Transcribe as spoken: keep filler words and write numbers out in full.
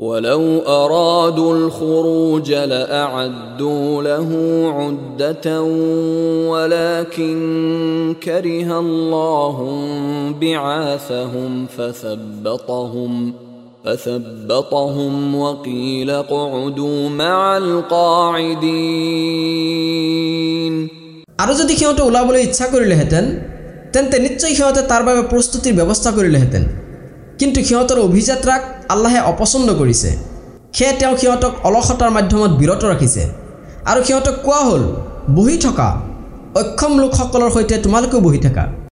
ولو أرادوا الخروج لأعدوا له عدة ولكن كره الله بعاثهم فثبطهم فثبطهم وقيل اقعدوا مع القاعدين আৰু যদি সিহঁতে ওলাবলৈ ইচ্ছা কৰিলেহেঁতেন তেন্তে নিশ্চয় সিহঁতে তাৰ বাবে প্ৰস্তুতিৰ ব্যৱস্থা কৰিলেহেঁতেন কিন্তু সিহঁতৰ অভিযাত্ৰাক আল্লাহে অপছন্দ কৰিছে সেয়ে তেওঁ সিহঁতক অলসতাৰ মাধ্যমত বিৰত ৰাখিছে আৰু সিহঁতক কোৱা হ'ল বহি থকা অক্ষম লোকসকলৰ সৈতে তোমালোকেও বহি থাকা